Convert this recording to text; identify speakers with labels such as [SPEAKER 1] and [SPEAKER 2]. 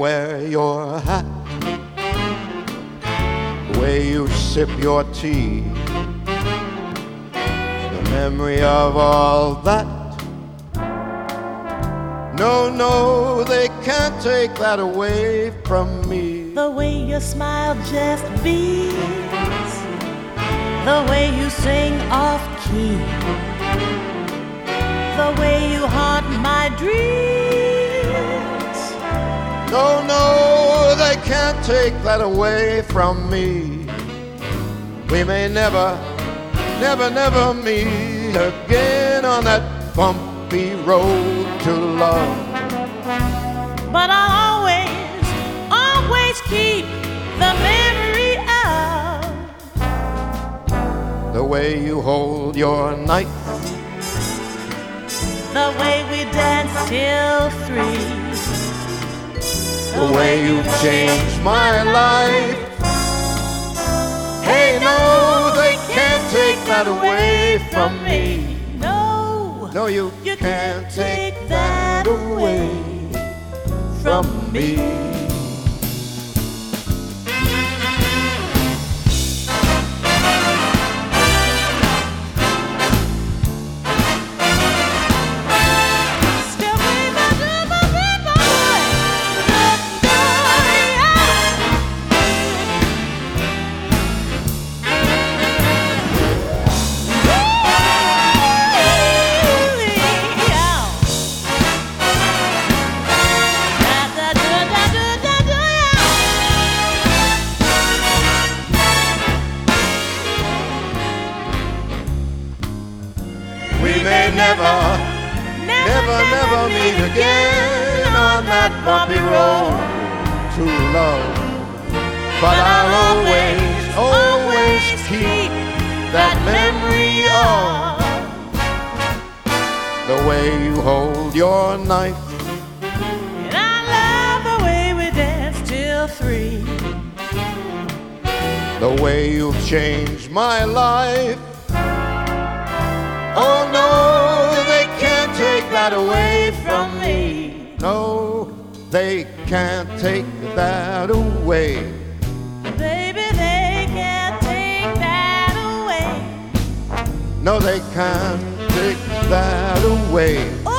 [SPEAKER 1] wear your hat, the way you sip your tea, the memory of all that. No, no, they can't take that away from me.
[SPEAKER 2] The way your smile just beams, the way you sing off key, the way you haunt my dreams.
[SPEAKER 1] No, no, they can't take that away from me. We may never, never, never meet again on that bumpy road to love,
[SPEAKER 2] but I'll always, always keep the memory of
[SPEAKER 1] the way you hold your knife,
[SPEAKER 2] the way we dance till 3,
[SPEAKER 1] the way you changed my life. Hey, no, they can't take that away from me. No, you can't take that away from me. We may never, never, never meet again on that bumpy road to love, but I'll always, always keep that memory of the way you hold your knife,
[SPEAKER 2] and I love the way we dance till 3,
[SPEAKER 1] the way you've changed my life. Oh no, they can't take that away from me. No, they can't take that away.
[SPEAKER 2] Baby, they can't take that away.
[SPEAKER 1] No, they can't take that away.